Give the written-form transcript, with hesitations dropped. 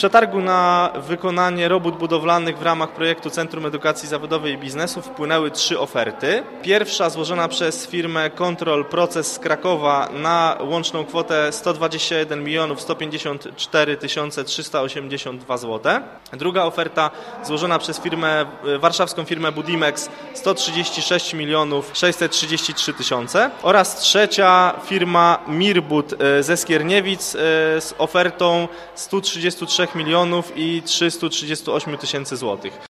przetargu na wykonanie robót budowlanych w ramach projektu Centrum Edukacji Zawodowej i Biznesu wpłynęły 3 oferty. Pierwsza złożona przez firmę Control Proces z Krakowa na łączną kwotę 121 154 382 zł. Druga oferta złożona przez warszawską firmę Budimex 136 633 tysiące oraz trzecia firma Mirbud ze Skierniewic z ofertą 133 338 000 złotych.